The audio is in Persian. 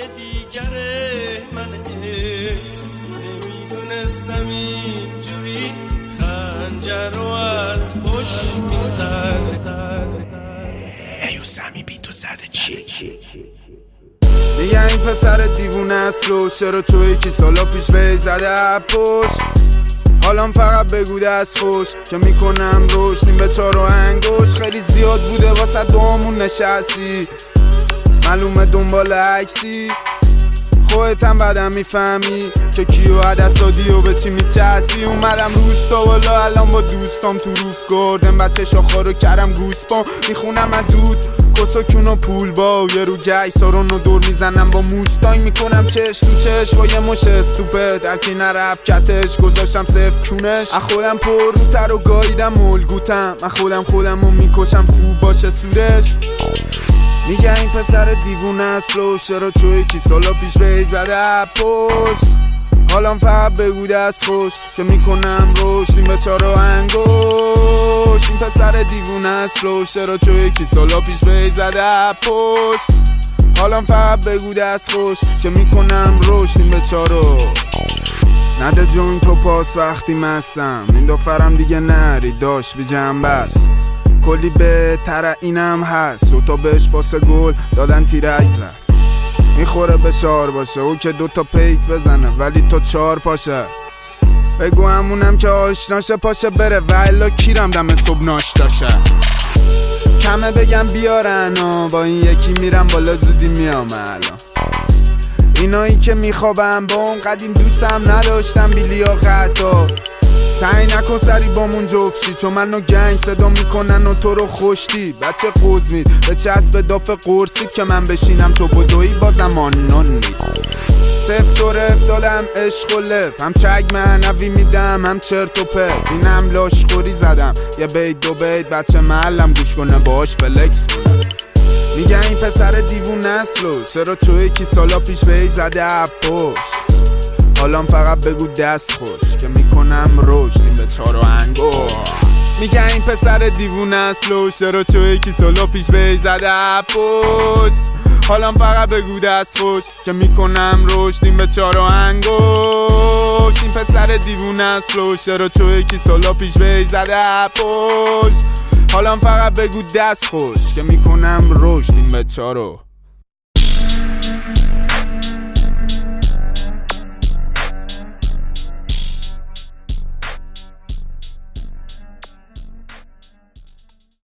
دیگره منه، نمیدونستم اینجوری خنجر رو از پشت میزنه. ایو سمی بی تو زده چی؟ میگه این پسر دیوونه است رو، چرا تو یکی سالا پیش به زده پشت. حالام فقط بگو دست خوش که میکنم روش، نیم به 4 انگوش. خیلی زیاد بوده واسه دوامون نشستی، معلومه دنبال عکسی. خودتم بعدم میفهمی که کیو عدست دادی و به چی میچسبی. اومدم روستا والا الان با دوستام تو روف گردم، بچه شاخا رو کردم گوسپام. میخونم از دود کسا کون و پول با یه رو گی سارون رو دور میزنم با موستانگ. میکنم چش تو چش با یه مش استوپه، در کی نرفت کتش گذاشتم صفر کونش. از خودم پر روتر و گاییدم ملگوتم، از خودم رو میکشم خوب باشه سودش. میگه این پسر دیوونه است لو، چرا تو یکی سالا پیش به زده پشت. حالام فقط بگو دست خوش که میکنم روش، نیم به 4 انگوش. این پسر دیوونه است لو، چرا تو یکی سالا پیش به زده پشت. حالام فقط بگو دست خوش که میکنم روش، نیم به 4. نده جون تو پاس وقتی مستم، این دفرم دیگه نری داشت بی جنبه است. کلی بهتره اینم هست، و تا بهش پاس گل دادن تیرک زد. میخوره به 4 باشه، او که 2 تا پیک بزنه ولی تو 4 پاشه. بگو همونم که آشناشه پاشه بره، والا کیرم دم صبح ناشتاشه. کمه بگم بیارن و با این یکی میرم بالا زودی میام الان. اینایی که میخوابم با اون قدیم دوستم نداشتم بی لیاقت. سعی نکن سری بامون جفشی، چون منو گنگ صدا میکنن و تو رو خوشتی. بچه قوزید به چسب داف قرصید که من بشینم تو بدوی بازم آنون مید. سفت و رفت دادم عشق و لف، هم ترگ معنوی میدم هم چرت و پرت. اینم لاشخوری زدم یه بیت 2 بیت، بچه محلم گوش کنه باش فلکس کنه. میگه این پسر دیوونه است لو، چرا تو یکی سالا پیش به زده پشت. حالام فقط بگو دست خوش که میکنم روش، نیم به 4 انگوش. میگه این پسر دیوونه است لو، چرا تو یکی سالا پیش به زده پشت. حالام فقط بگو دست خوش که میکنم روش، نیم به 4 انگوش. این پسر دیوونه است لو، چرا تو یکی سالا پیش به زده پشت. حالام فقط بگو دست خوش که میکنم روش، نیم به 4.